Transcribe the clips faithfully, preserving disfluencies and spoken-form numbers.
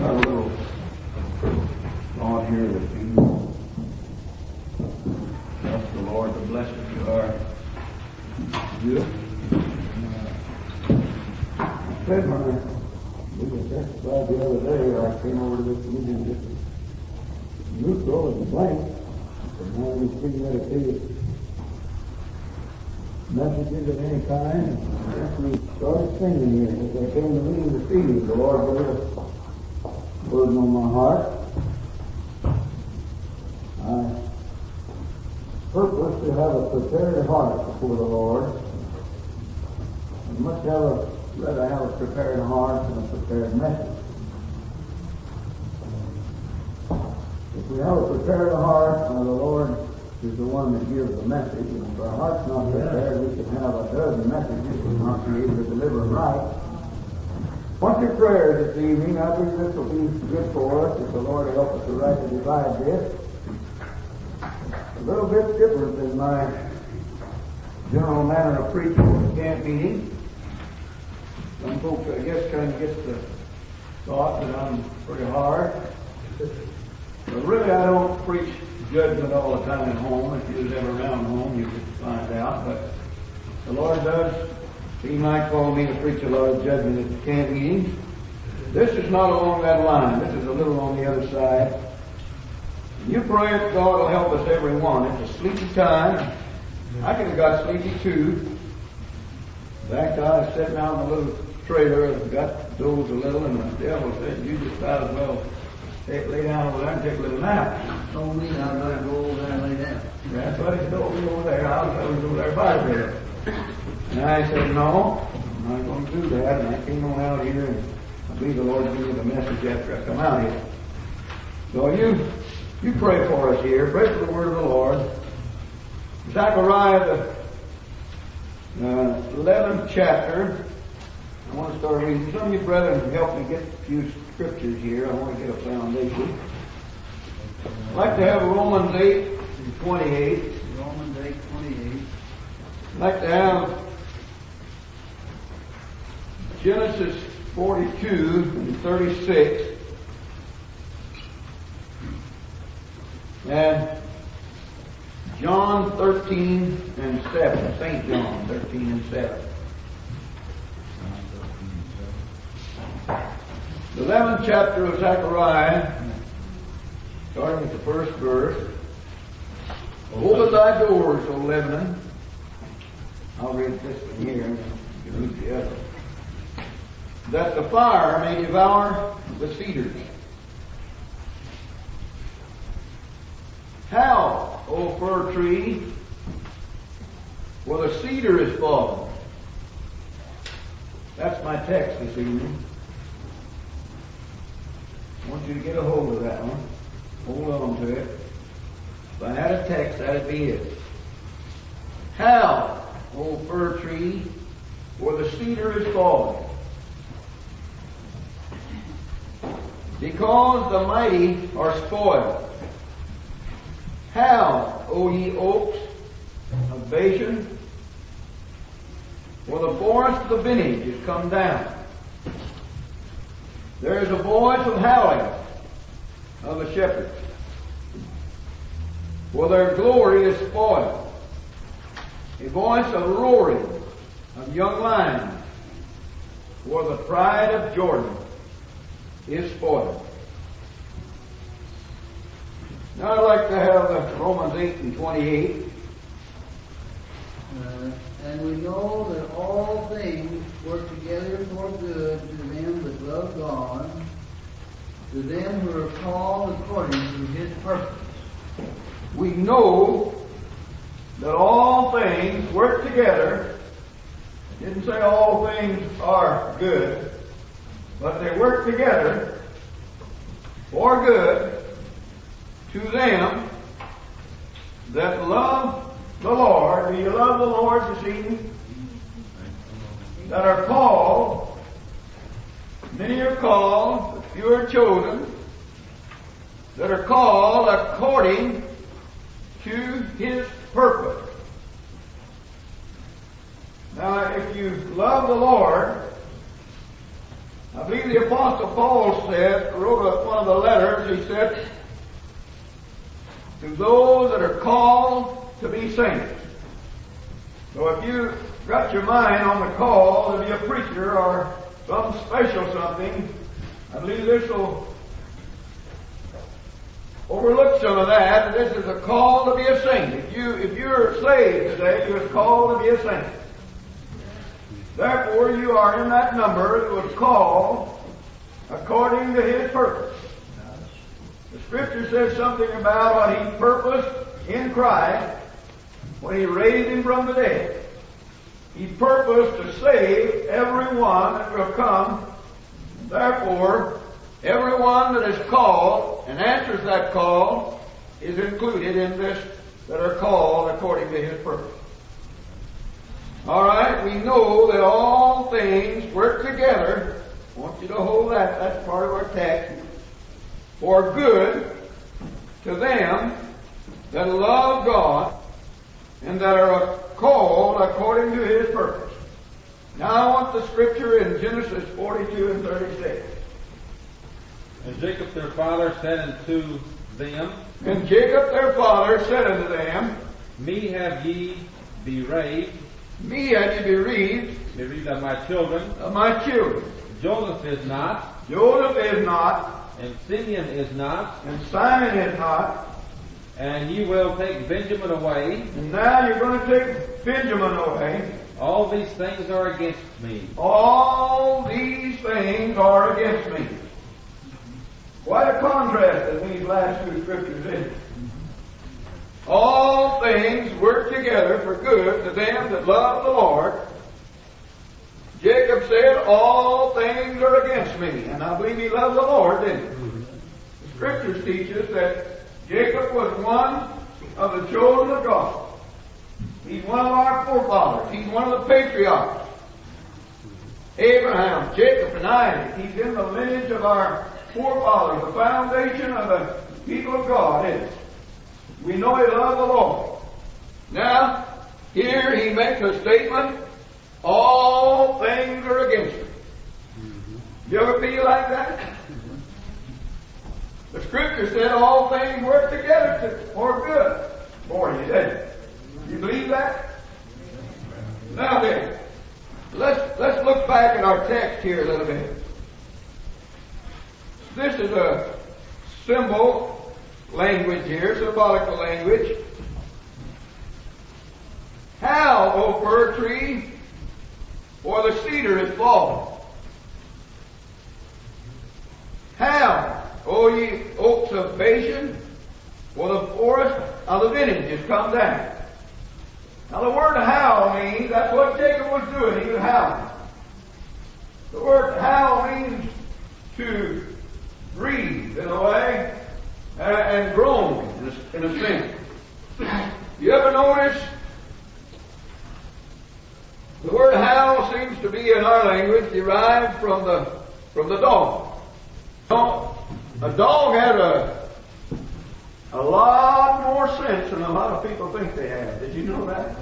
a little thought here this evening. Bless the Lord, the blessed you are. Good. I said when I we were testified the other day, I came over to this meeting just neutral and blank, and now we premeditated messages of any kind. And we started singing here as I came to meeting this evening. The Lord put a burden on my heart. I purpose to have a prepared heart before the Lord. I'd much have a, rather have a prepared heart than a prepared message. If we have a prepared heart, now the Lord is the one that gives the message. And if our heart's not prepared, we can have a dozen messages and not be able to deliver them right. What's your prayer this evening? I think this will be good for us if the Lord will help us to rightly divide this. A little bit different than my general manner of preaching at the camp meeting. Some folks, I guess, kind of get the thought that I'm pretty hard. But really, I don't preach judgment all the time at home. If you was ever around home, you could find out. But the Lord does. He might call me to preach a lot of judgment at the camp meetings. This is not along that line. This is a little on the other side. You pray that God will help us every one. It's a sleepy time. I could have got sleepy too. In fact, I was sitting out in a little trailer and got dozed a little, and the devil said, "You just about as well take, lay down over there and take a little nap." Told me I'd better go over there and lay down. That's what he told me over there. I was over there by the bed. And I said, "No, I'm not going to do that." And I came on out here, and I believe the Lord gave me the message after I come out here. So you you pray for us here. Pray for the word of the Lord. Zechariah, the uh, eleventh chapter. I want to start reading. Some of you brethren help me get a few scriptures here. I want to get a foundation. I'd like to have Romans eight and twenty-eight. Romans eight twenty-eight. I'd like to have Genesis forty-two and thirty-six. And John thirteen and seven. Saint John thirteen and seven. The eleventh chapter of Zechariah, starting with the first verse. Open thy doors, O Lebanon. I'll read this one here and you can read the other. That the fire may devour the cedars. How, O fir tree, for the cedar is fallen. That's my text this evening. I want you to get a hold of that one. Hold on to it. If I had a text, that'd be it. How, O fir tree, for the cedar is fallen. Because the mighty are spoiled. How, O ye oaks of Bashan, for the forest of the vintage is come down. There is a voice of howling of the shepherds, for their glory is spoiled. A voice of roaring of young lions, for the pride of Jordan is spoiled. Now I'd like to have uh, Romans eight and twenty-eight. Uh, and we know that all things work together for good to them that love God, to them who are called according to His purpose. We know that all things work together. It didn't say all things are good, but they work together for good to them that love the Lord. Do you love the Lord this evening? That are called. Many are called, but few are chosen. That are called according to His purpose. Now, if you love the Lord, I believe the Apostle Paul said, wrote a, one of the letters, he said, to those that are called to be saints. So if you got your mind on the call to be a preacher or some special something, I believe this will overlook some of that. This is a call to be a saint. If you if you're saved today, you're called to be a saint. Therefore, you are in that number that was called according to His purpose. The Scripture says something about what He purposed in Christ when He raised Him from the dead. He purposed to save everyone that will come. Therefore, everyone that is called and answers that call is included in this that are called according to His purpose. All right, we know that all things work together. I want you to hold that. That's part of our text. For good to them that love God and that are called according to His purpose. Now I want the scripture in Genesis forty-two and thirty-six. And Jacob their father said unto them, And Jacob their father said unto them, Me have ye bereaved, Me have ye bereaved, bereaved of my children. of my children. Joseph is not, Joseph is not, and Simeon is not, and Simon is not, and ye will take Benjamin away. and now you're going to take Benjamin away. All these things are against me. All these things are against me. Quite a contrast in these last two scriptures, isn't it? All things work together for good to them that love the Lord. Jacob said, all things are against me. And I believe he loved the Lord, didn't he? The scriptures teach us that Jacob was one of the children of God. He's one of our forefathers. He's one of the patriarchs. Abraham, Jacob, and Isaac. He's in the lineage of our forefathers, the foundation of the people of God, isn't it? We know he loved the Lord. Now, here he makes a statement, all things are against me. You ever feel like that? The scripture said all things work together for good for you, doesn't it? You believe that? Now then, let's, let's look back at our text here a little bit. This is a symbol language here, symbolical language. Howl, O fir tree, for the cedar is fallen. Howl, O ye oaks of Bashan, for the forest of the vintage is come down. Now the word howl means, that's what Jacob was doing, he was howling. The word howl means to breathe in a way, uh, and groan in a, in a sense. You ever notice the word howl seems to be in our language derived from the from the dog. A dog has a a lot more sense than a lot of people think they have. Did you know that?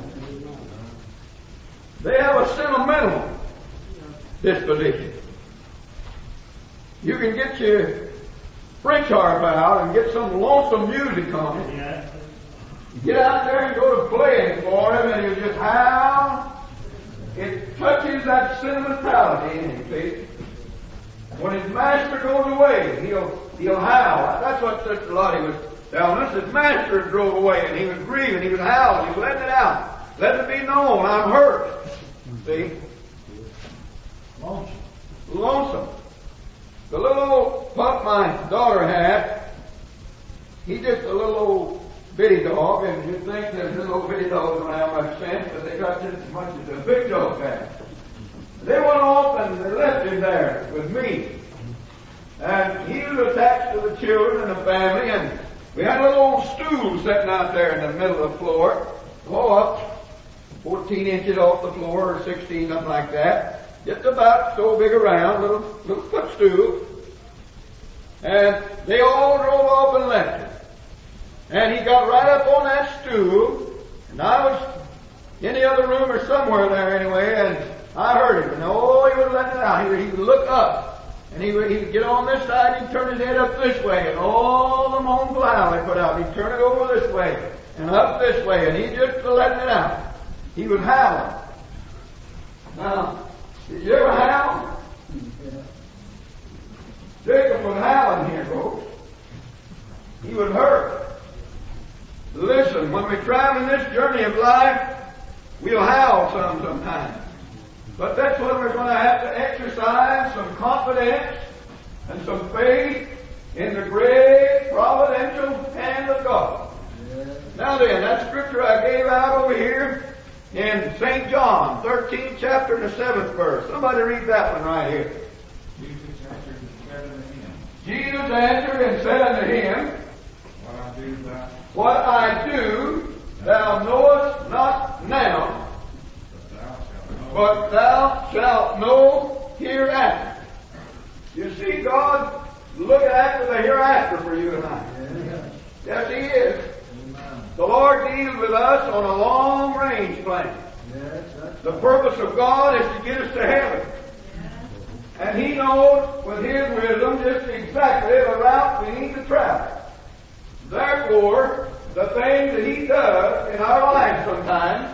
They have a sentimental disposition. You can get your French harp out and get some lonesome music on it. Get out there and go to playing for him, and he'll just howl. It touches that sentimentality in him, see? When his master goes away, he'll he'll howl. That's what Sister Lottie was telling us. His master drove away, and he was grieving. He was howling. He was letting it out. Let it be known, I'm hurt. See? Lonesome. Lonesome. The little old pup my daughter had, he's just a little old bitty dog, and you'd think that little old bitty dogs don't have much sense, but they got just as much as the big dogs have. They went off and they left him there with me. And he was attached to the children and the family, and we had a little old stool sitting out there in the middle of the floor, go up fourteen inches off the floor, or sixteen, something like that. Just about so big around, little, little footstool. And they all drove off and left him. And he got right up on that stool, and I was in the other room or somewhere there anyway, and I heard him. And oh, he was letting it out. He, he would look up. And he would, he would get on this side, he'd turn his head up this way, and all the mournful howl he put out, he'd turn it over this way, and up this way, and he just letting it out. He would howl. Now, did you ever howl? Jacob was howling here, folks. He would hurt. Listen, when we travel in this journey of life, we'll howl some sometimes. But that's when we're going to have to exercise some confidence and some faith in the great providential hand of God. Yes. Now then, that scripture I gave out over here in Saint John, thirteenth chapter and the seventh verse. Somebody read that one right here. Jesus answered and said unto him, Jesus answered and said unto him, What I do, thou, What I do, thou knowest not now, but thou shalt know hereafter. You see God looking after the hereafter for you and I. Yes, yes He is. Amen. The Lord deals with us on a long-range plan. Yes, the purpose of God is to get us to heaven. And He knows with His wisdom just exactly the route we need to travel. Therefore, the things that He does in our lives sometimes,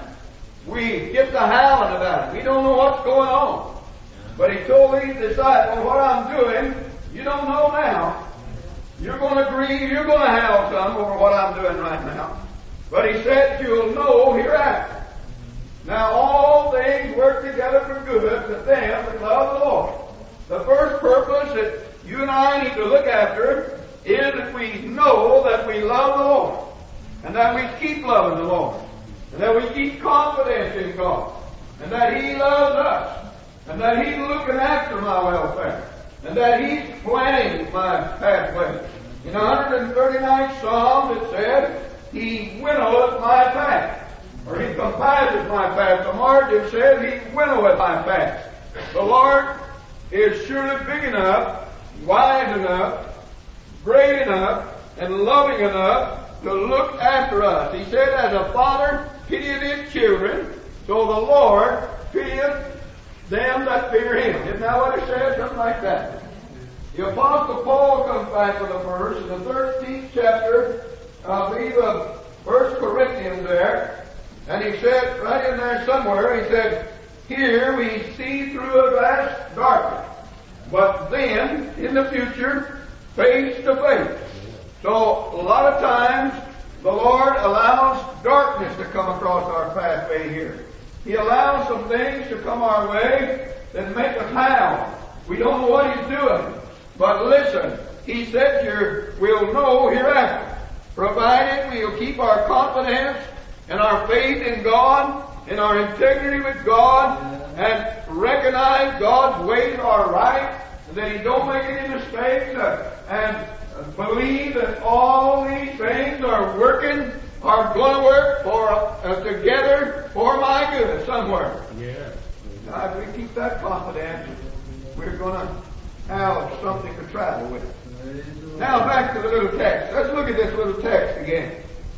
we get to howling about it. We don't know what's going on. But He told these disciples, what I'm doing, you don't know now. You're going to grieve, you're going to howl some over what I'm doing right now. But He said you'll know hereafter. Now all things work together for good to them that love the Lord. The first purpose that you and I need to look after is that we know that we love the Lord. And that we keep loving the Lord. And that we keep confidence in God. And that He loves us. And that He's looking after my welfare. And that He's planning my pathway. In the one hundred thirty-ninth Psalm it said, He winnoweth my path. Or He compises my path. The margin says He winnoweth my path. The Lord is surely big enough, wise enough, great enough, and loving enough to look after us. He said, as a father pitieth his children, so the Lord pitieth them that fear Him. Isn't that what He said? Something like that. The Apostle Paul comes back with a verse in the thirteenth chapter, I believe, of First Corinthians there, and he said, right in there somewhere, he said, here we see through a glass darkly, but then, in the future, face to face. So, a lot of times, the Lord allows darkness to come across our pathway here. He allows some things to come our way that make us howl. We don't know what He's doing. But listen, He said here, we'll know hereafter, provided we'll keep our confidence and our faith in God, in our integrity with God, and recognize God's ways are right, and that He don't make any mistakes, uh, and believe that all these things are working, are going to work for uh, together for my good somewhere. Yeah. Now, if we keep that confidence, we're going to have something to travel with. Now, back to the little text. Let's look at this little text again.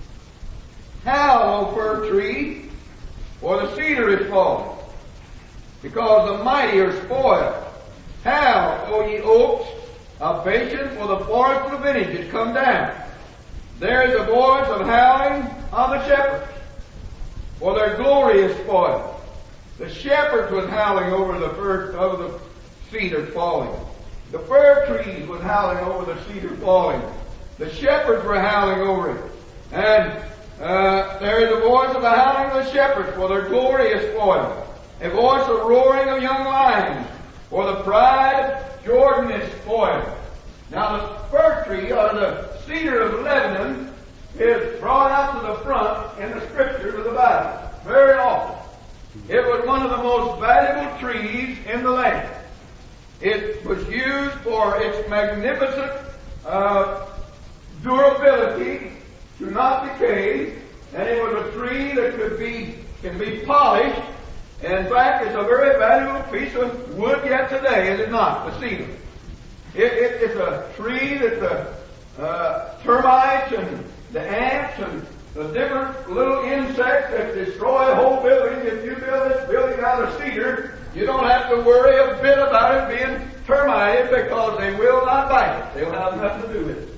Howl, O fir tree, for the cedar is fallen, because the mighty are spoiled. Howl, O ye oaks of Bashan, for the forest of the vintage is come down. There is a voice of howling of the shepherds, for their glory is spoiled. The shepherds was howling over the fir, over the cedar falling. The fir trees was howling over the cedar falling. The shepherds were howling over it. And uh, there is a voice of the howling of the shepherds, for their glory is spoiled. A voice of roaring of young lions, for the pride of Jordan is spoiled. Now the fir tree, or the cedar of Lebanon, is brought out to the front in the scriptures of the Bible very often. It was one of the most valuable trees in the land. It was used for its magnificent uh, durability to not decay, and it was a tree that could be can be polished. In fact, it's a very valuable piece of wood yet today, is it not? The cedar. It, it, it's a tree that the uh, termites and the ants and the different little insects that destroy whole buildings. If you build this building out of cedar, you don't have to worry a bit about it being terminated because they will not bite it. They'll have nothing to do with it.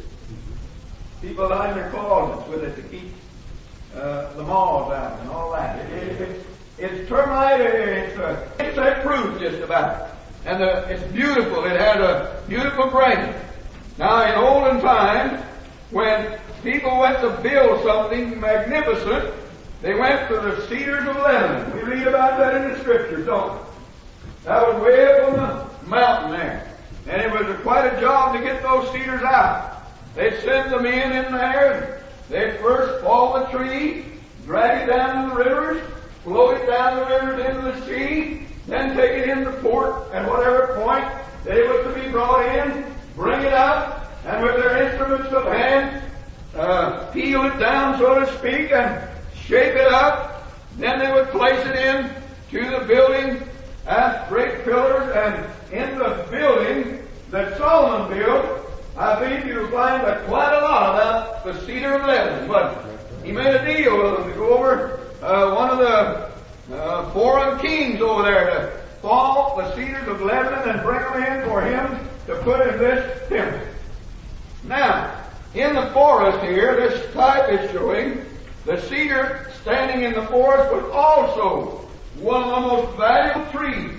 People line their closets with it to keep uh, the moths out and all that. It, it, it, it's terminated. It's uh, insect proof just about. And uh, it's beautiful. It has a beautiful grain. Now, in olden times, when people went to build something magnificent, they went to the cedars of Lebanon. We read about that in the Scriptures, don't we? That was way up on the mountain there. And it was a, quite a job to get those cedars out. They'd send the men in there. They'd first fall the tree, drag it down to the rivers, float it down the rivers into the sea, then take it into port at whatever point they were to be brought in, bring it up, and with their instruments of hand, uh, peel it down, so to speak, and shape it up. Then they would place it in to the building as great pillars, and in the building that Solomon built, I think you'll find that quite a lot about the cedar of Lebanon. But he made a deal with them to go over uh, one of the uh, foreign kings over there to fall the cedars of Lebanon and bring them in for him to put in this temple. Now, in the forest here, this type is showing the cedar standing in the forest was also one of the most valuable trees.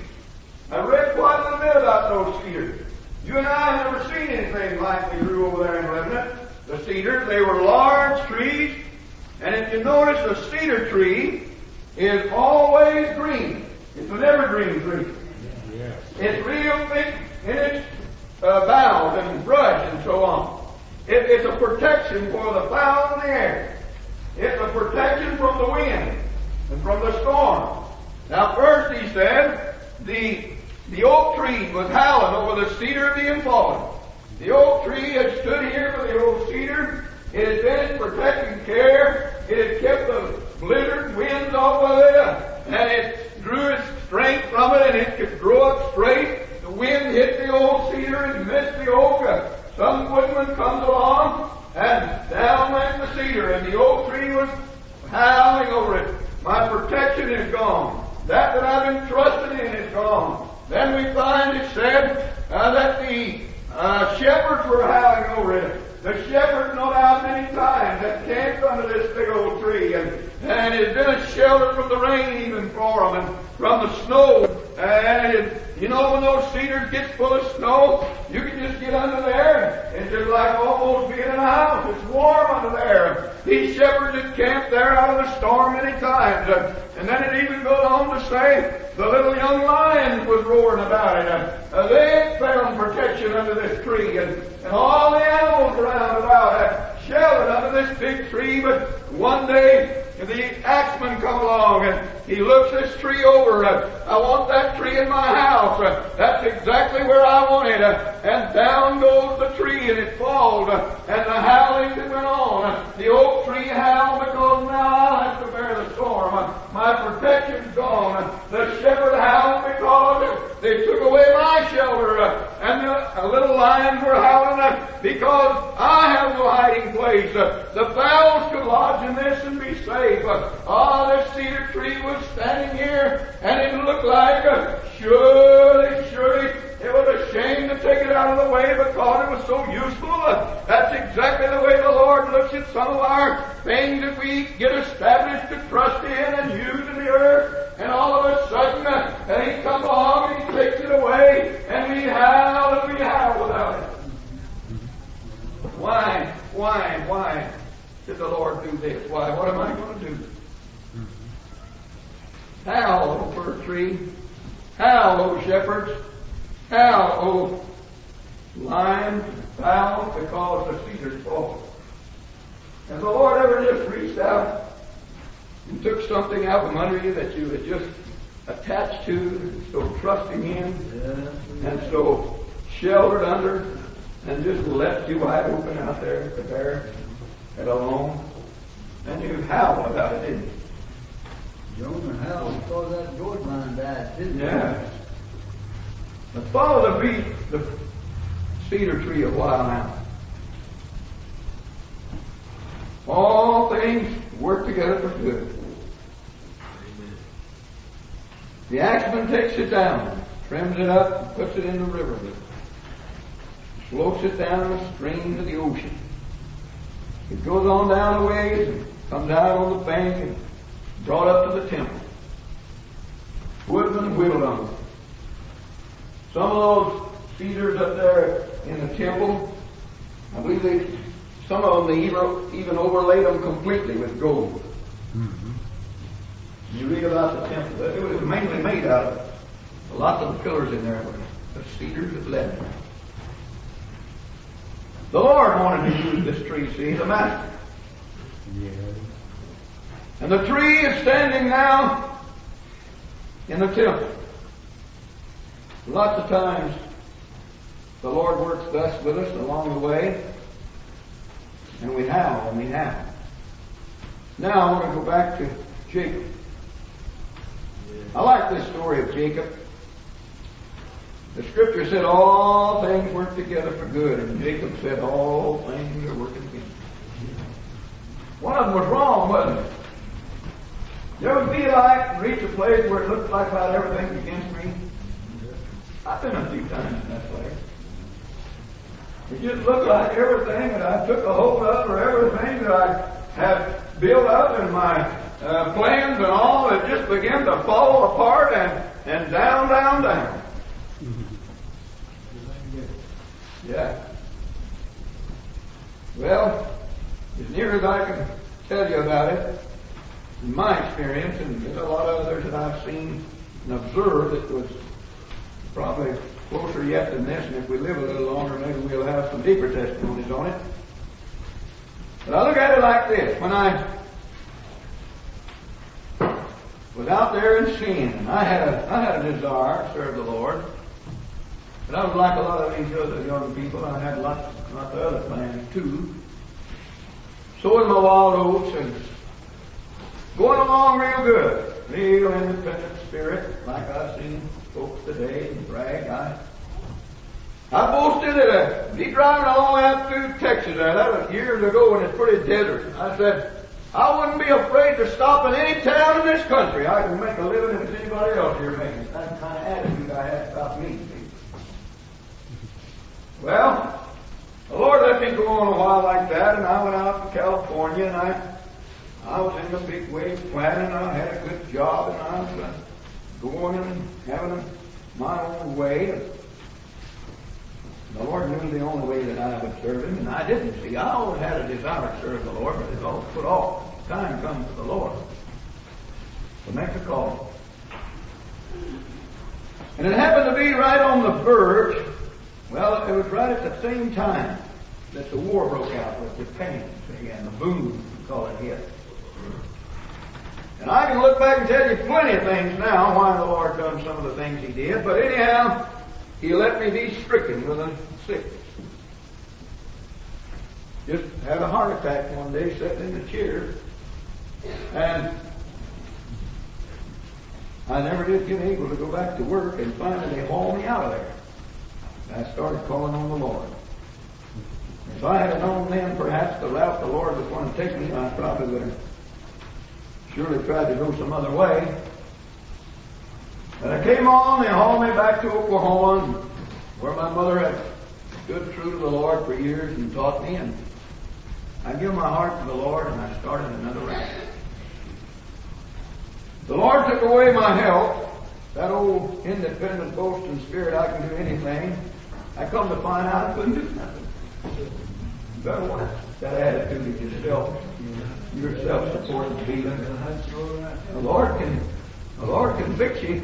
I read quite a little bit about those cedars. You and I have never seen anything like they grew over there in Lebanon. The cedars, they were large trees, and if you notice, a cedar tree is always green. It's an evergreen tree. Yes. It's real thick in its uh, boughs and brush and so on. It, it's a protection for the fowls in the air. It's a protection from the wind and from the storm. Now, first he said, the The oak tree was howling over the cedar being fallen. The oak tree had stood here for the old cedar. It had been its protecting care. It had kept the blizzard winds off of it, and it drew its strength from it, and it could grow up straight. The wind hit the old cedar and missed the oak. Some woodman comes along, and down went the cedar, and the oak tree was howling over it. My protection is gone. That that I've been trusting in is gone. Then we find it said uh, that the uh, shepherds were howling over it. The shepherds, no doubt, many times have camped under this big old tree, and, and it has been a shelter from the rain even for them, and from the snow. And it, you know, when those cedars get full of snow, you can just get under there. It's just like almost being in a house. It's warm under there. These shepherds had camped there out of the storm many times. Uh, and then it even goes on to say the little young lions was roaring about it. Uh, uh, they found protection under this tree, and, and all the animals around about had sheltered under this big tree. But one day the axeman come along, and he looks this tree over. Uh, I want that tree in my house. Uh, that's exactly where I want it. Uh, and down goes the tree, and it falls. Uh, and the howling that went on. Uh, the oak tree howled because now I'll have to bear the storm. Uh, my protection's gone. Uh, the shepherd howled because they took away my shelter. Uh, and the uh, little lions were howling uh, because I have no hiding place. Uh, the fowls could lodge in this and be safe. Uh, oh, this cedar tree was standing here, and it looked like uh, surely, surely it was a shame to take it out of the way because it was so useful. Uh, that's exactly the way the Lord looks at some of our things that we get established to trust in and use in the earth, and all of a sudden uh, He comes along and He takes it away, and we howl and we howl without it. Why, why, why did the Lord do this? Why, what am I going to do? Howl, O fir tree. Howl, O shepherds. Howl, O lions, fowls, because the cedars fall. Has the Lord ever just reached out and took something out from under you that you had just attached to, so trusting in, and so sheltered under, and just left you wide open out there to bear it alone? And you howled about it, didn't you? Jonah howled because that gourd vine died, too. Yeah. But follow the beat, the cedar tree a while now. All things work together for good. The axeman takes it down, trims it up, and puts it in the river. Floats it down the stream to the ocean. It goes on down a ways and comes out on the bank and brought up to the temple. Woodmen whittled on it. Some of those cedars up there in the temple, I believe they, some of them they even, even overlaid them completely with gold. Mm-hmm. You read about the temple. It was mainly made out of lots of pillars in there were the cedars of Lebanon. The Lord wanted to use this tree, see, the master. Yeah. And the tree is standing now in the temple. Lots of times the Lord works thus with us along the way, and we have, and we have. Now I want to go back to Jacob. I like this story of Jacob. The Scripture said all things work together for good, and Jacob said all things are working against me. One of them was wrong, wasn't it? You ever feel like reach a place where it looks like about everything's against me? I've been a few times in that place. It just looked like everything that I took a hold of, or everything that I had built up in my uh, plans and all, it just began to fall apart and, and down, down, down. Yeah. Well, as near as I can tell you about it, in my experience, and there's a lot of others that I've seen and observed, it was probably closer yet than this, and if we live a little longer, maybe we'll have some deeper testimonies on it. But I look at it like this. When I was out there in sin, and I had a, I had a desire to serve the Lord, but I was like a lot of these other young people. I had lots, lots of other plans too. Sowing my wild oats and going along real good. Real independent spirit, like I've seen folks today and brag. I, I boasted that I'd be driving all the way up through Texas. There. That was years ago when it's pretty desert. I said, I wouldn't be afraid to stop in any town in this country. I can make a living if it's anybody else here making. That's the kind of attitude I had about me. Well, the Lord let me go on a while like that, and I went out to California, and I I was in the big wave planning. I had a good job, and I was uh, going and having my own way. The Lord knew the only way that I would serve Him, and I didn't. See, I always had a desire to serve the Lord, but it's all put off. Time comes to the Lord to make a call. And it happened to be right on the verge. Well, it was right at the same time that the war broke out with Japan, see, and the boom, we call it, hit. And I can look back and tell you plenty of things now why the Lord done some of the things He did, but anyhow, He let me be stricken with a sickness. Just had a heart attack one day sitting in the chair, and I never did get able to go back to work, and finally they hauled me out of there. I started calling on the Lord. If I had known then perhaps the route the Lord was going to take me, I probably would have surely tried to go some other way. But I came on, they hauled me back to Oklahoma, where my mother had stood true to the Lord for years and taught me, and I gave my heart to the Lord, and I started another route. The Lord took away my health, that old independent boasting spirit, I can do anything. I come to find out I couldn't do nothing. You better watch that attitude of yourself, your self-supporting being. The Lord can, the Lord can fix you.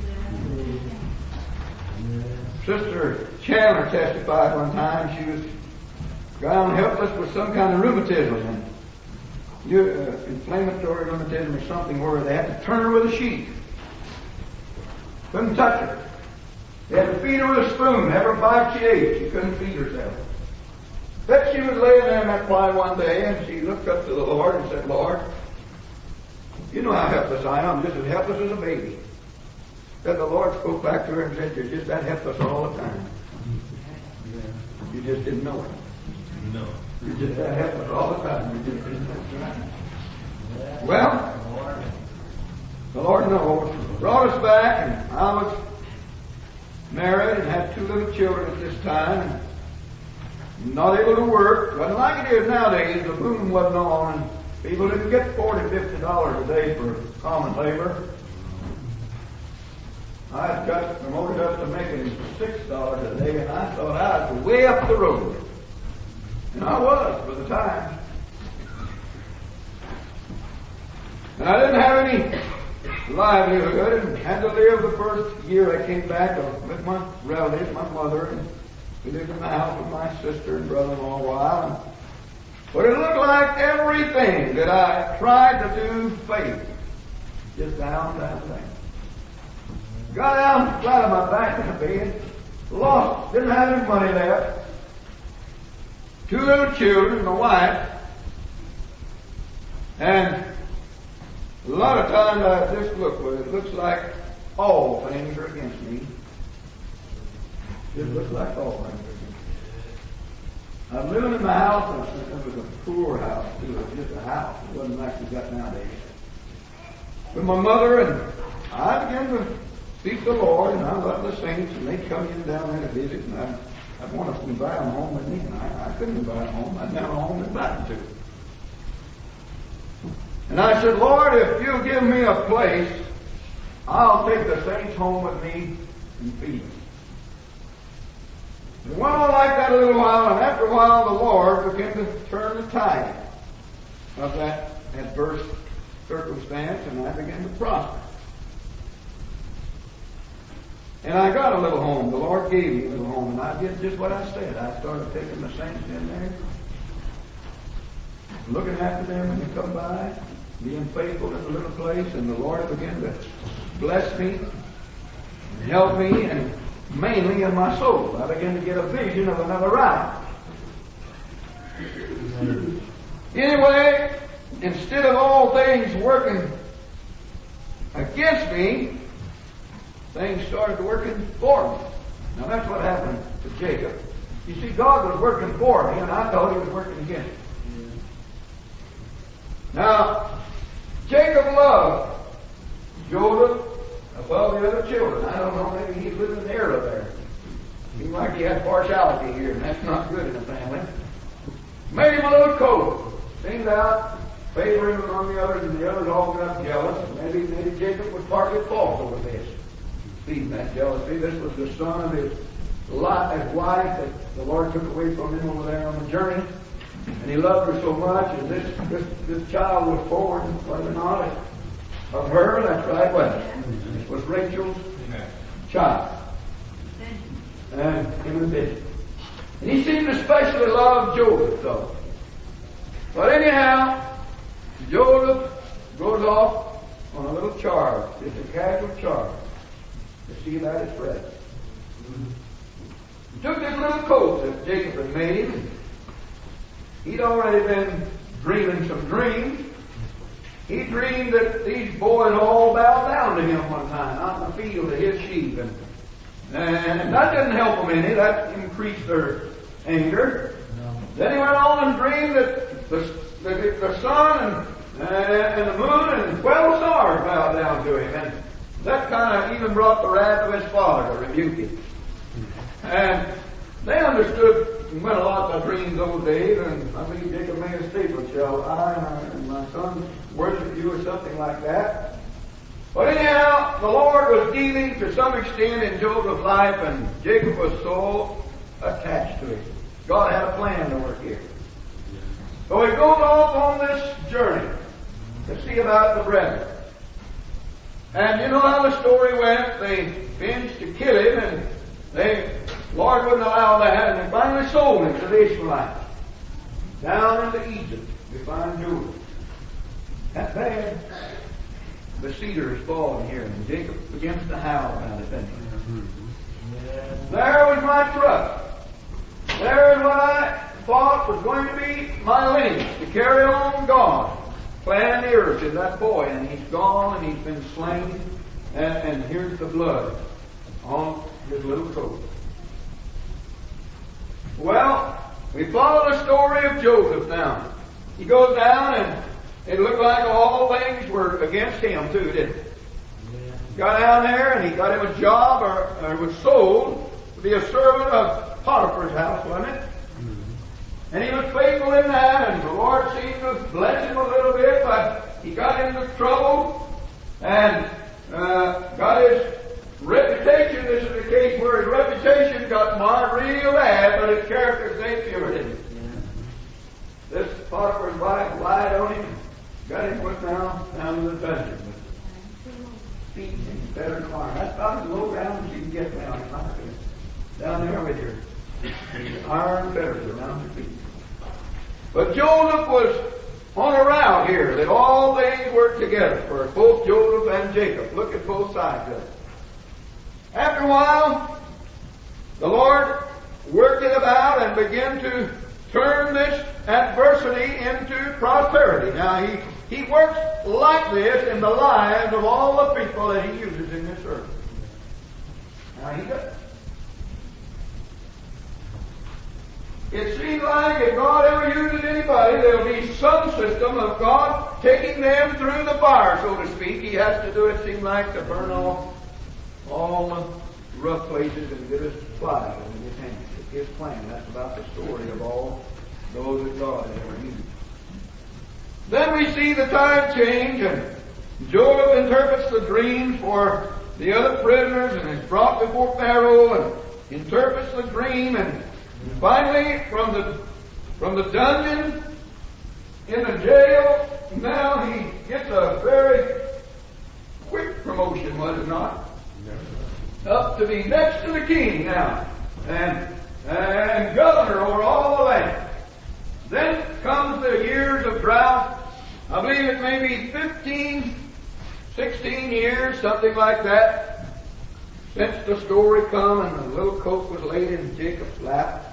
Sister Chandler testified one time she was ground helpless with some kind of rheumatism, and uh, inflammatory rheumatism or something, where they had to turn her with a sheet. Couldn't touch her. They had to feed her with a spoon. Every bite she ate, she couldn't feed herself. But she was laying there in that ply one day, and she looked up to the Lord and said, Lord, you know how helpless I am. I'm just as helpless as a baby. Then the Lord spoke back to her and said, you're just that helpless all the time. You just didn't know it. No. You're just that helpless all the time. You just didn't know it. Well, the Lord knows. Brought us back, and I was married and had two little children at this time. Not able to work. Wasn't like it is nowadays. The boom wasn't on, and people didn't get forty, fifty dollars a day for common labor. I got promoted up to making six dollars a day, and I thought I was way up the road. And I was for the time. And I didn't have any livelihood, and had to live the first year I came back with my relatives, my mother, and we lived in the house with my sister and brother-in-law a while. But it looked like everything that I tried to do failed. Just down, down, down. Got down flat on my back in the bed, lost, didn't have any money left. Two little children, my wife, and a lot of times I just look with it. It looks like all things are against me. It looks like all things are against me. I'm living in the house, and it was a poor house too. It was just a house. It wasn't like we got nowadays. With my mother, and I began to seek the Lord, and I love the saints, and they come in down there to visit, and I, I wanted to invite them home with me, and I, I couldn't invite them home. I'd never home to invite them to. And I said, Lord, if you give me a place, I'll take the saints home with me and feed them. It went on like that a little while, and after a while the Lord began to turn the tide of that adverse circumstance, and I began to prosper. And I got a little home. The Lord gave me a little home, and I did just what I said. I started taking the saints in there, looking after them when they come by, being faithful in the little place, and the Lord began to bless me and help me, and mainly in my soul. I began to get a vision of another ride. Anyway, instead of all things working against me, things started working for me. Now that's what happened to Jacob. You see, God was working for me, and I thought He was working against me. Now, Jacob loved Joseph above the other children. I don't know, maybe he's living in the era there. Seems like he had partiality here, and that's not good in a family. Made him a little coat. Sings out, favoring him among the others, and the others all got jealous. Maybe, maybe Jacob was partly at fault over this. Feeding that jealousy. This was the son of his lot, his wife, that the Lord took away from him over there on the journey. And he loved her so much, and this this, this child was born, was it not, of her. That's right, wasn't it? This was Rachel's child. And him and Bishop. And he seemed to especially love Joseph, though. But anyhow, Joseph goes off on a little charge. It's a casual charge to see that his friend. He took this little coat that Jacob had made him. He'd already been dreaming some dreams. He dreamed that these boys all bowed down to him one time out in the field of his sheep. And, and that didn't help them any. That increased their anger. No. Then he went on and dreamed that the, the, the sun and, and the moon and twelve stars bowed down to him. And that kind of even brought the wrath of his father to rebuke him. And they understood when a lot of dreams those days, and I believe Jacob made a statement, shall I and my son worship you, or something like that. But anyhow, the Lord was dealing to some extent in Joseph's life, and Jacob was so attached to it. God had a plan to work here. So he goes off on this journey to see about the brethren. And you know how the story went. They finished to kill him, and they, Lord wouldn't allow that, and they finally sold him to the Ishmaelites. Down into Egypt, we find Joseph. That's bad. The cedar is falling here, and Jacob begins to howl about it. There was my trust. There is what I thought was going to be my lineage, to carry on God. Plan ears in that boy, and he's gone, and he's been slain, and, and here's the blood on his little coat. Well, we follow the story of Joseph now. He goes down, and it looked like all things were against him too, didn't it? got down there and he got him a job, or, or was sold to be a servant of Potiphar's house, wasn't it? And he was faithful in that, and the Lord seemed to bless him a little bit, but he got into trouble and uh, got his reputation. This is the case where his reputation got marred real bad, but his character stayed pure, didn't it? This Potiphar's wife lied on him, got him put down, down to the dungeon. Feet in better farm. That's about as low down as you can get down in my opinion. Down there with your iron fetters around your feet. But Joseph was on a route here that all things worked together for both Joseph and Jacob. Look at both sides of it. After a while, the Lord worked it about and began to turn this adversity into prosperity. Now, he, he works like this in the lives of all the people that he uses in this earth. Now, he does. It seems like if God ever uses anybody, there'll be some system of God taking them through the fire, so to speak. He has to do it, seem like, to burn off all the rough places and get us fly in his hands. It's his plan. That's about the story of all those that God has ever used. Then we see the time change, and Joseph interprets the dreams for the other prisoners, and is brought before Pharaoh and interprets the dream, and finally from the from the dungeon in the jail, now he gets a very quick promotion, was it not? Up to be next to the king now, and and governor over all the land. Then comes the years of drought. I believe it may be fifteen, sixteen years, something like that, since the story come and the little coat was laid in Jacob's lap.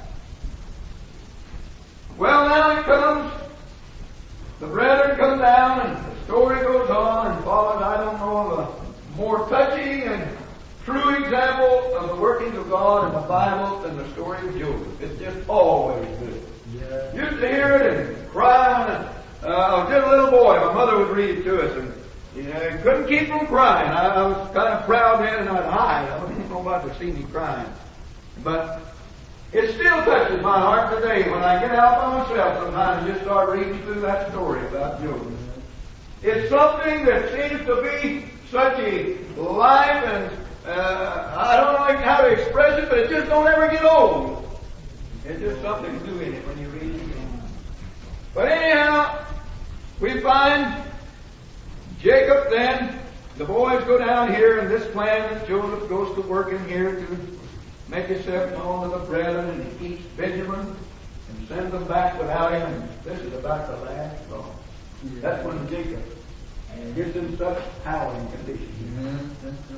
Well, now it comes, the brethren come down, and the story goes on and follows, I don't know, of a more touching and true example of the workings of God in the Bible than the story of Joseph. It's just always good. Yeah. Used to hear it and cry when uh, I was just a little boy. My mother would read it to us, and you know, couldn't keep from crying. I, I was kind of proud then, and I'd hide. I don't know about to see me crying. But it still touches my heart today when I get out by myself sometimes and just start reading through that story about Joseph. It's something that seems to be such a life, and uh, I don't know how to express it, but it just don't ever get old. It's just something to do in it when you read it again. But anyhow, we find Jacob then, the boys go down here, and this plan that Joseph goes to work in here to make himself known to the brethren, and he keeps Benjamin and sends them back without him. And this is about the last straw. That's when Jacob gets in such howling condition.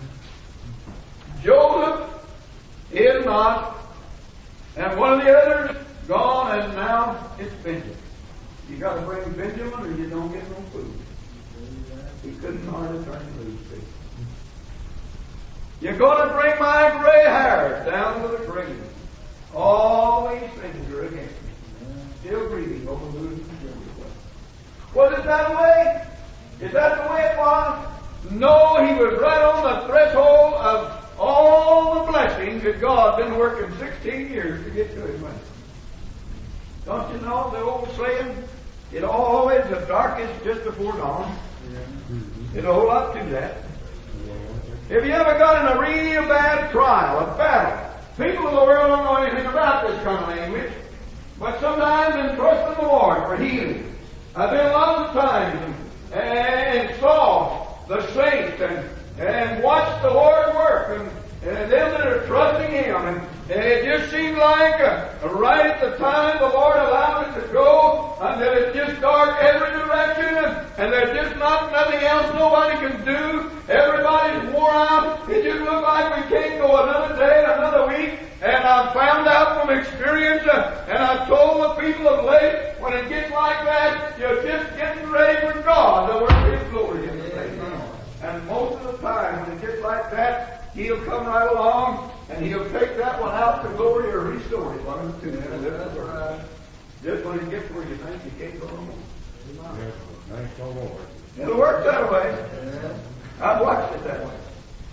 Joseph is not, and one of the others gone, and now it's Benjamin. You got to bring Benjamin, or you don't get no food. He couldn't hardly turn him loose. You're going to bring my gray hairs down to the grave. All these things are against me. Still grieving over losing Joseph. Was it that way? Is that the way it was? No, he was right on the threshold of all the blessings that God had been working sixteen years to get to his way. Don't you know the old saying? It always the darkest just before dawn. There's a whole lot to that. Have you ever got in a real bad trial, a battle? People in the world don't know anything about this kind of language, but sometimes in trust in the Lord for healing. I've been lots of times and, and saw the saints and, and watched the Lord work, and, and them that are trusting Him. And, and it just seemed like uh, right at the time the Lord allowed it to go, and that it's just dark every direction, and, and there's just not nothing else nobody can do. Everybody's wore out. It just looks like we can't go another day, another week. And I've found out from experience, uh, and I've told the people of late, when it gets like that, you're just getting ready for God to work His glory in the place. And most of the time, when it gets like that, He'll come right along, and He'll take that one out to glory or restore it. One of the two. Just when it gets where you think you can't go no more. It'll work that way. I've watched it that way.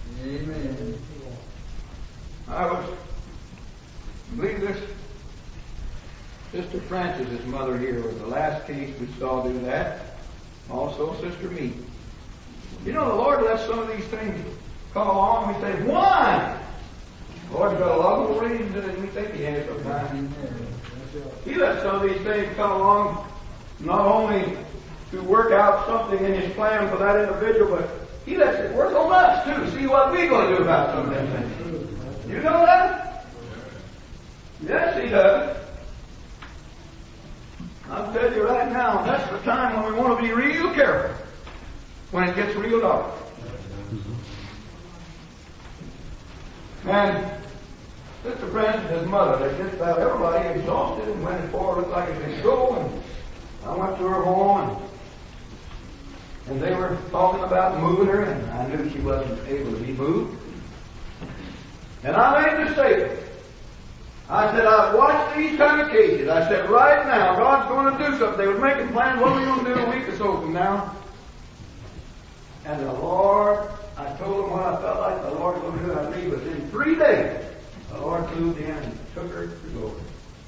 Amen. I was, I believe this, Sister Francis's mother here was the last case we saw do that. Also Sister Mead. You know, the Lord lets some of these things come along and we say, why? The Lord's got a lot more reasons than we think He has sometimes. He lets some of these things come along not only to work out something in His plan for that individual, but He lets it work on us too. See what we're going to do about some of them things. You know that? Yes, He does. I'll tell you right now, that's the time when we want to be real careful. When it gets real dark. And Sister Francis' mother, they just about everybody exhausted and went for looked like it could go, and I went to her home and, and they were talking about moving her, and I knew she wasn't able to be moved. And I made the statement. I said, I've watched these kind of cases. I said, right now, God's going to do something. They were making plans, what are we going to do a week or so from now? And the Lord, I told them what I felt like the Lord was going to do. I believe within three days, the Lord moved in and took her to glory.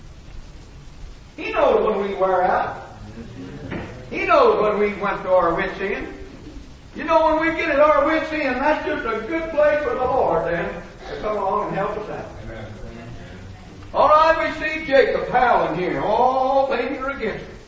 He knows when we wear out. He knows when we went to our wits' end. You know, when we get at our wits' end, that's just a good place for the Lord then to come along and help us out. Amen. All right, we see Jacob howling here. All things are against him.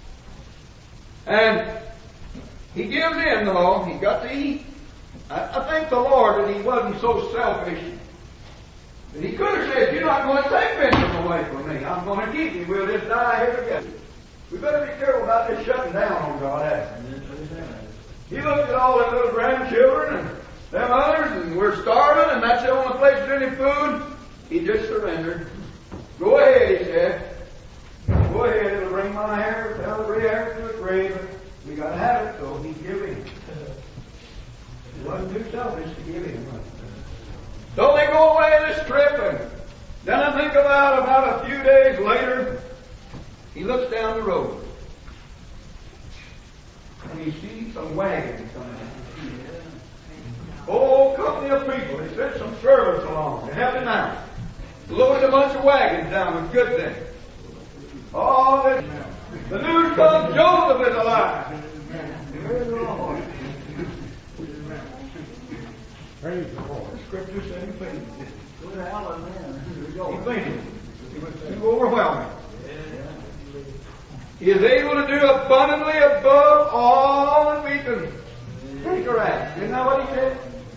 And he gives in, though. He got to eat. I, I thank the Lord that he wasn't so selfish. That he could have said, you're not going to take Benjamin away from me. I'm going to keep him. We'll just die here together. We better be careful about this shutting down on God. Eh? He looked at all the little grandchildren and them others, and we're starving, and that's the only place there's any food. He just surrendered. Go ahead, he said. Go ahead, it'll bring my hair, tell the gray hair to the grave. We got to have it, so he's giving. It wasn't too selfish to give him. So they go away this trip, and then I think about about a few days later, he looks down the road, and he sees some wagons coming in. Whole company of people. He sent some servants along to help him out. Loaded a bunch of wagons down with good things. Oh, this, the news comes, Joseph is alive. Praise the Lord. The scripture said he fainted. Go to hell, man. He fainted. It was too overwhelming. He is able to do abundantly above all that we can think or ask. Isn't that what he said?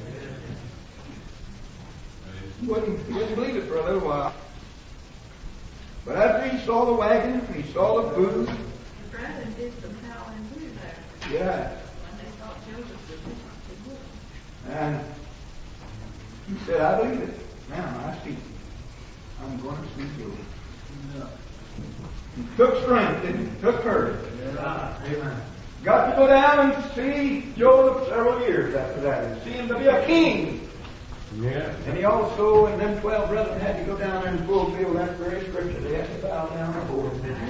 He wouldn't, he wouldn't believe it for a little while. But after he saw the wagon, he saw the food. Brandon did some howling too there. Yeah. When they thought Joseph was different. And he said, I believe it. Now I see. I'm going to see Joseph. Yeah. He took strength, didn't he? Took courage. Yeah. Amen. Got to go down and see Joseph several years after that and see him to be a king. Yeah. And he also, and them twelve brethren had to go down there and fulfill that very scripture. They had to bow down before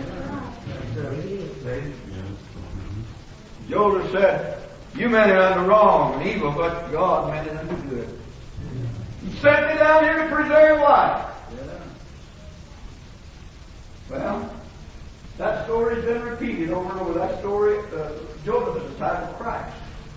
him. Joseph said, you meant it unto wrong and evil, but God meant it unto good. He sent me down here to preserve life. Well, that story's been repeated over and over. That story, uh, Joseph is the type of Christ.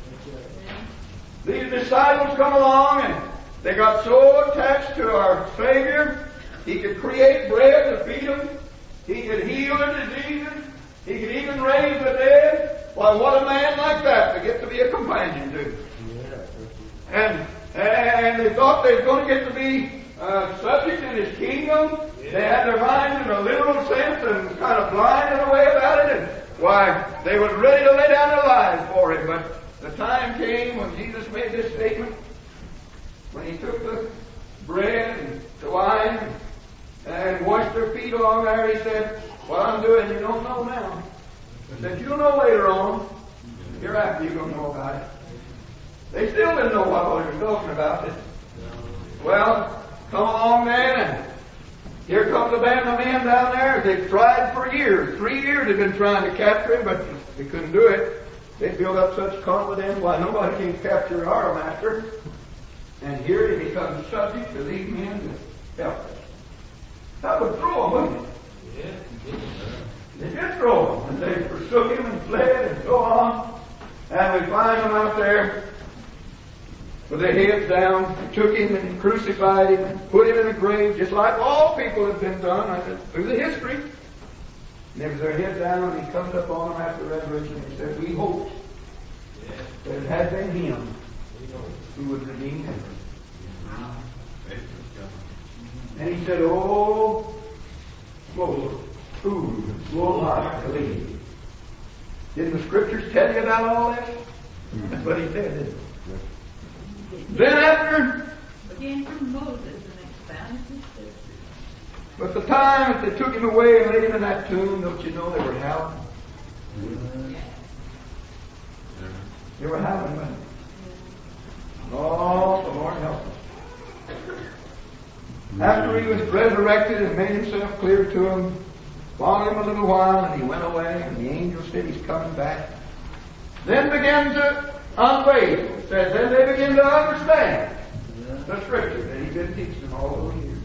These disciples come along and they got so attached to our Savior, He could create bread to feed them. He could heal their diseases. He could even raise the dead. Why, what a man like that to get to be a companion to. And, and they thought they were going to get to be uh, subjects in His kingdom. They had their minds in a literal sense and kind of blind in a way about it. And why, they were ready to lay down their lives for Him. But the time came when Jesus made this statement, when He took the bread and the wine and washed their feet along there. He said, what I'm doing you don't know now. He said, you'll know later on. Hereafter you're going to know about it. They still didn't know what I was talking about. It. Well, come along then, and here comes a band of men down there. They've tried for years. Three years they've been trying to capture him, but they couldn't do it. They built up such confidence, why nobody can capture our master. And here he becomes subject to these men to help us. That would throw him, wouldn't it? They did throw him, and they forsook him and fled and so on. And we find them out there with their heads down, and took him and crucified him and put him in a grave, just like all people have been done right, through the history. And they was their head down, and he comes up on them after the resurrection and said, we hoped that it had been him who would redeem him. And he said, oh, Lord, who will I believe? Didn't the scriptures tell you about all this? That's what he said, didn't it? Then after, Again from Moses and expounded his scriptures. but the time that they took him away and laid him in that tomb, don't you know they were howling? They were howling, weren't they? Oh, the Lord help us. After he was resurrected and made himself clear to him, followed him a little while, and he went away, and the angel said he's coming back. Then began to unveil. It says, then they begin to understand the scripture that he's been teaching them all over years.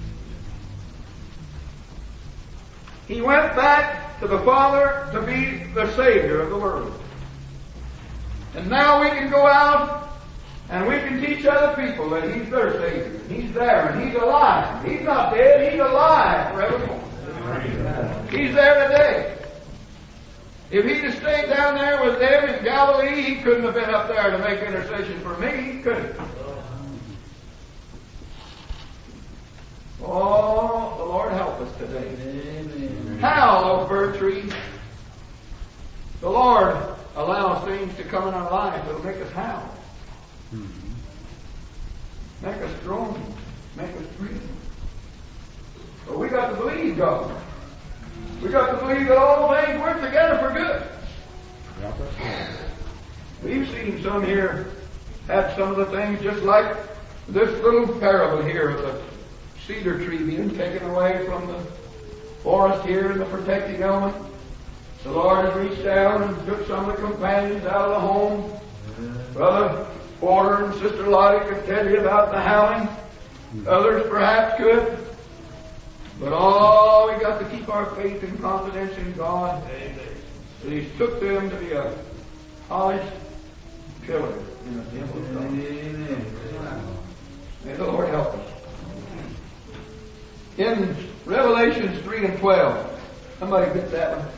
He went back to the Father to be the Savior of the world. And now we can go out and we can teach other people that he's their Savior. He's there and he's alive. He's not dead, he's alive forevermore. He's there today. If he'd have stayed down there with them in Galilee, he couldn't have been up there to make intercession for me, could he? Oh, the Lord help us today. Amen. How, O fir tree? The Lord allows things to come in our lives that'll make us howl. Make us groan. Make us breathe. But we got to believe God. We got to believe that all things work together for good. We've seen some here have some of the things just like this little parable here of the cedar tree being taken away from the forest here and the protecting element. The Lord has reached down and took some of the companions out of the home. Brother Porter and Sister Lottie could tell you about the howling. Others perhaps could. But all we got to keep our faith and confidence in God. That He took them to be a polished pillar in the temple of God. May the Lord help us. In Revelations three and twelve, somebody get that one.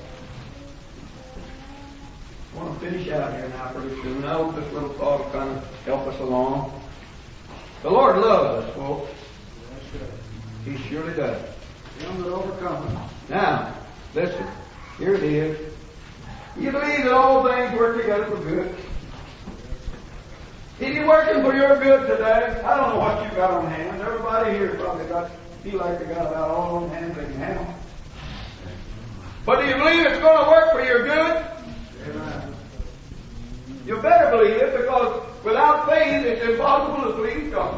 I want to finish out here now pretty soon. I hope this little thought will kind of help us along. The Lord loves us, folks. He surely does. Him that overcometh. Now, listen. Here it is. You believe that all things work together for good. Is He working for your good today? I don't know what you got on hand. Everybody here probably got feel like they got about all on hand they can handle. But do you believe it's going to work for your good? Amen. You better believe it, because without faith it's impossible to please God.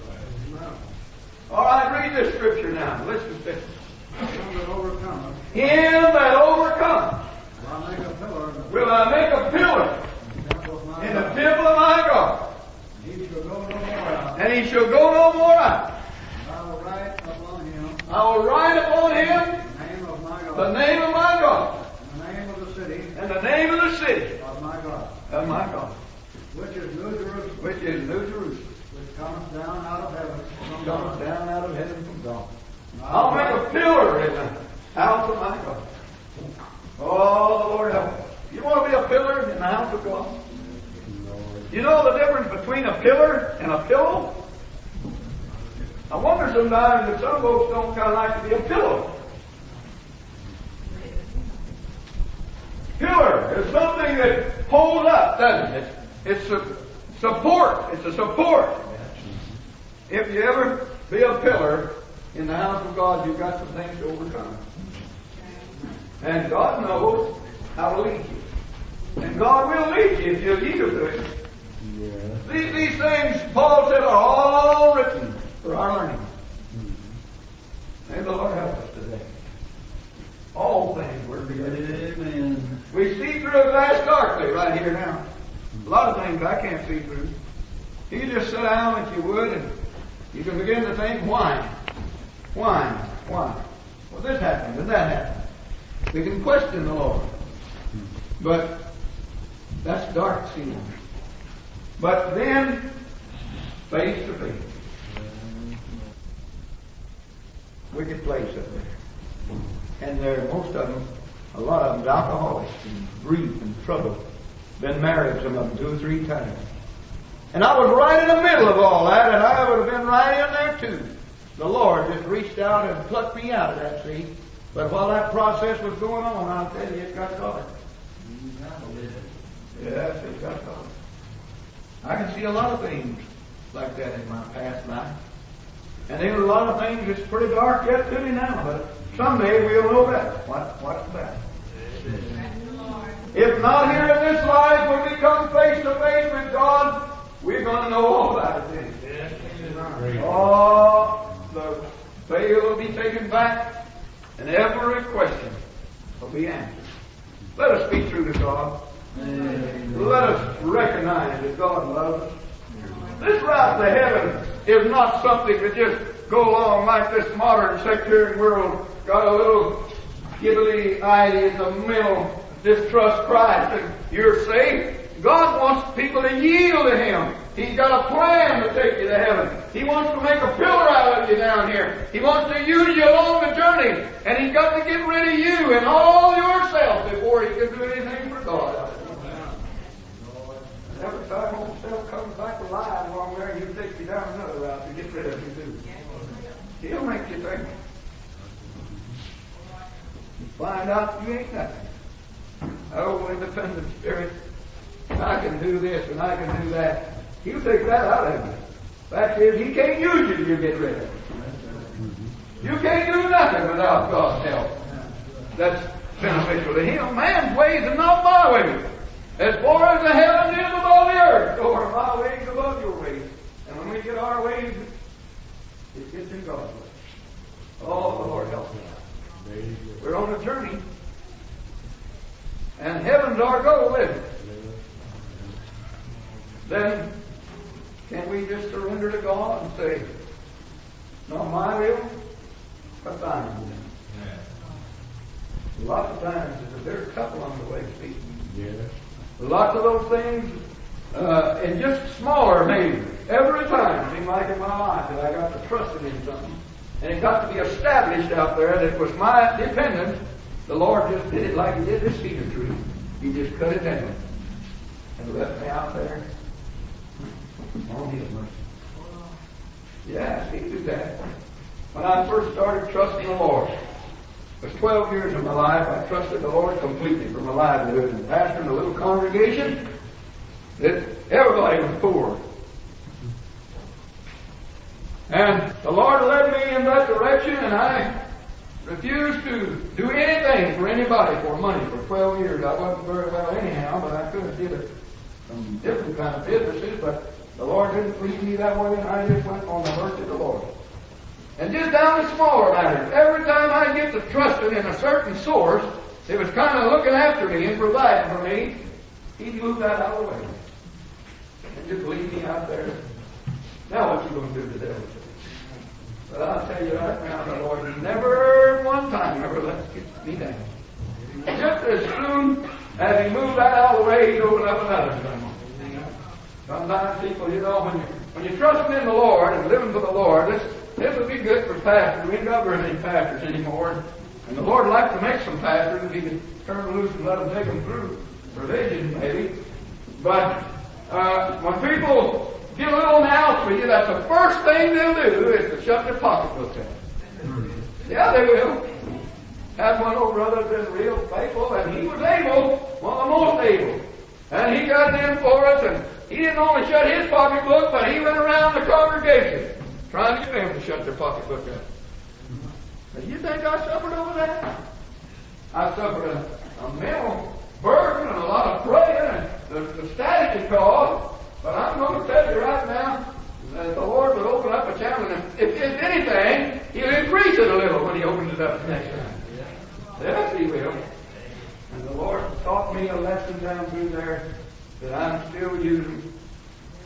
All right, read this scripture now. Listen to this. Him that overcometh. Him that overcomes Will I make a pillar in the will I make a pillar temple of my in the God. temple of my God, He shall go no more out. and he shall go no more out. And I will write upon him I will write upon him the name of my God. the name of my God, And the name of the city and the name of the city of my God. of my God, Which is New Jerusalem. which is New Jerusalem, Which cometh down out of heaven from comes God. down out of heaven from God. And I I'll will make write- a pillar in the house of my God. Oh, the Lord help us. You want to be a pillar in the house of God? You know the difference between a pillar and a pillow? I wonder sometimes if some folks don't kind of like to be a pillow. Pillar is something that holds up, doesn't it? It's, it's a support. It's a support. If you ever be a pillar in the house of God, you've got some things to overcome. And God knows how to lead you. And God will lead you if you'll yield to it. These, these things, Paul said, are all written for our learning. May the Lord help us today. All things work together. Amen. We see through a glass darkly right here now. A lot of things I can't see through. You just sit down if you would, and you can begin to think, why? Why? Why? Well, this happened and that happened. We can question the Lord. But that's dark season. But then, face to face. Wicked place up there. And there, most of them, a lot of them, alcoholics and grief and trouble. Been married, some of them, two or three times. And I was right in the middle of all that, and I would have been right in there too. The Lord just reached out and plucked me out of that, see. But while that process was going on, I'll tell you, it got dark. Yes, it got dark. I can see a lot of things like that in my past life. And there are a lot of things that's pretty dark yet to me now, but someday we'll know better. What, what's that? If not here in this life, when we come face to face with God, we're going to know all about it then. Oh, the veil will be taken back, and every question will be answered. Let us be true to God. Let us recognize that God loves us. This route to heaven is not something that just go along like this modern sectarian world got a little giddily idea in the middle, distrust Christ, and you're saved. God wants people to yield to Him. He's got a plan to take you to heaven. He wants to make a pillar out of you down here. He wants to use you along the journey. And He's got to get rid of you and all yourself before He can do anything for God. Every time old self comes back alive along there, He'll take you down another route to get rid of you too. He'll make you think. You find out you ain't nothing. Oh, independent spirit. I can do this and I can do that. He'll take that out of you. Fact is, He can't use you, you get rid of it. You can't do nothing without God's help. That's beneficial to Him. Man's ways are not my ways. As far as the heaven is above the earth, so are my ways above your ways. And when we get our ways, it gets in God's way. Oh, the Lord help us. We're on a journey. And heaven's our goal, isn't it? Then, can we just surrender to God and say, not my will, but thine will? Yeah. Lots of times, there's a couple on the way speaking. Yeah. Lots of those things, uh, in just smaller maybe. Every time, it seemed like in my life that I got to trust in something. And it got to be established out there that it was my dependence. The Lord just did it like He did this cedar tree. He just cut it down and left me out there on His mercy. Yes, He did that. When I first started trusting the Lord, it was twelve years of my life I trusted the Lord completely for my livelihood and pastoring a little congregation that everybody was poor. And the Lord led me in that direction, and I refused to do anything for anybody for money for twelve years. I wasn't very well anyhow, but I could have did some different kind of businesses, but the Lord didn't lead me that way, and I just went on the mercy of the Lord. And just down to smaller matters, every time I get to trusting in a certain source that was kind of looking after me and providing for me, He'd move that out of the way and just leave me out there. Now what you going to do to the devil? But I'll tell you right now, the Lord never one time ever lets me down. Just as soon as He moved that out of the way, He'd open up another time. Sometimes people, you know, when, you, when you're trusting in the Lord and living for the Lord, this, this would be good for pastors. We ain't got very many pastors anymore. And the Lord would like to make some pastors if He could turn them loose and let them take them through provision, maybe. But uh, when people get a little announced for you, that's the first thing they'll do is to shut their pocketbook down. Yeah, they will. Had one old brother been real faithful, and he was able, one of the most able. And he got in for us, and he didn't only shut his pocketbook, but he went around the congregation trying to get them to shut their pocketbook down. And you think I suffered over that? I suffered a, a mental burden and a lot of praying, and the, the static it caused. But I'm going to tell you right now that the Lord would open up a channel, and if, if anything, He'll increase it a little when He opens it up next time. Yes, He will. And the Lord taught me a lesson down through there that I'm still using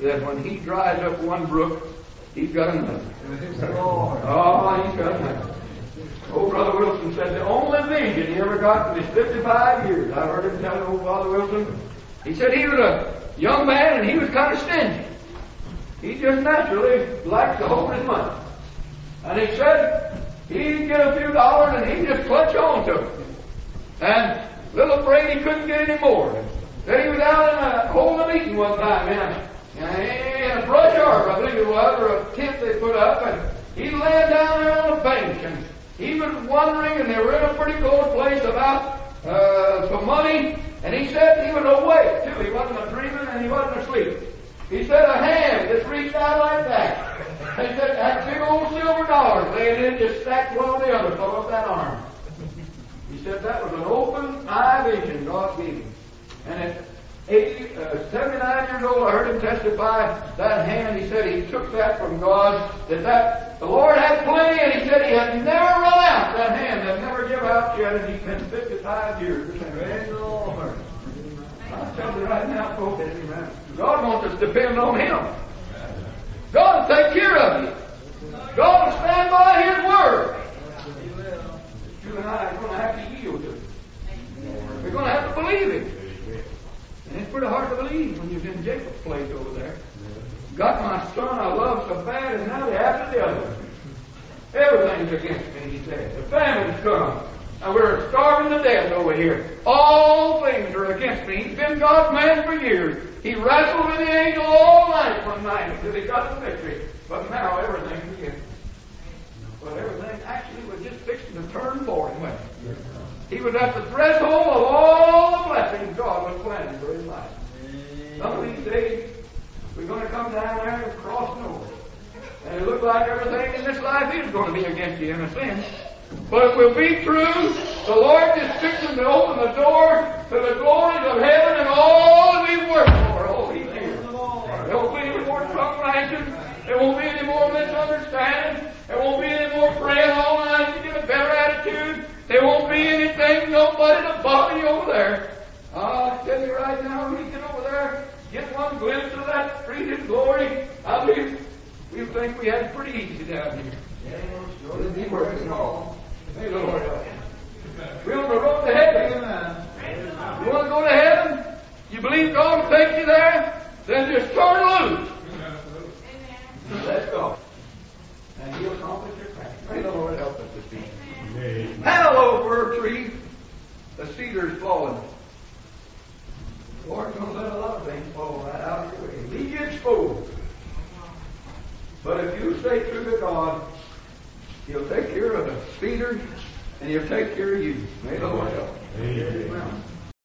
that when he dries up one brook, he's got another. Lord. Oh, he's got another. Old Brother Wilson said the only vision he ever got in his fifty-five years, I heard him tell old Father Wilson, he said he was a young man and he was kind of stingy. He just naturally liked to hold his money. And he said he'd get a few dollars and he'd just clutch on to it. And little afraid he couldn't get any more. Then he was out in a holding meeting one time in a, in a brush arbor, I believe it was, or a tent they put up, and he lay down there on a bench, and he was wondering, and they were in a pretty close place about uh, some money, and he said he was awake, too. He wasn't a dreaming, and he wasn't asleep. He said a hand just reached out like that. He said that big old silver dollars laying in just stacked one on the other, so up that arm. He said that was an open eye vision God gave him. And at eighty, uh, seventy-nine years old, I heard him testify that hand. He said he took that from God, that, that the Lord had plenty, and he said he had never run out. That hand had never give out yet, and he's been fifty-five years. Praise the Lord. I tell you right now, folks, God wants us to depend on Him. God will take care of you. God will stand by His Word. You and I are going to have to yield to it. We're going to have to believe it. And it's pretty hard to believe when you're in Jacob's place over there. Got my son I love so bad, and now they're after the other. Everything's against me, he said. The famine's come. And we're starving to death over here. All things are against me. He's been God's man for years. He wrestled with the angel all night one night until he got the victory. But now everything's against me. But everything actually was just fixing to turn for him. Wasn't it? He was at the threshold of all the blessings God was planning for his life. Some of these days, we're going to come down there and cross over. And it looks like everything in this life is going to be against you in a sense. But it will be true. The Lord is fixing to open the door to the glories of heaven, and all that we've worked for, oh, He's here. There won't be any more tongue lashing. There won't be any more misunderstanding. There won't be any more praying all night to get a better attitude. There won't be anything, nobody to bother you over there. I'll tell you right now, when you get over there, get one glimpse of that treated glory, I believe we'll think we had it pretty easy down here. We'll be working all. May the Lord help you. We're on the road to heaven. You want to go to heaven? You believe God will take you there? Then just turn loose. Let's go. And He'll accomplish your plan. May the Lord help us this evening. Hello, fir tree. The cedar's fallen. The Lord's going to let a lot of things fall right out of your way. Leave you exposed. But if you stay true to God, He'll take care of the cedar, and He'll take care of you. May the Lord help you.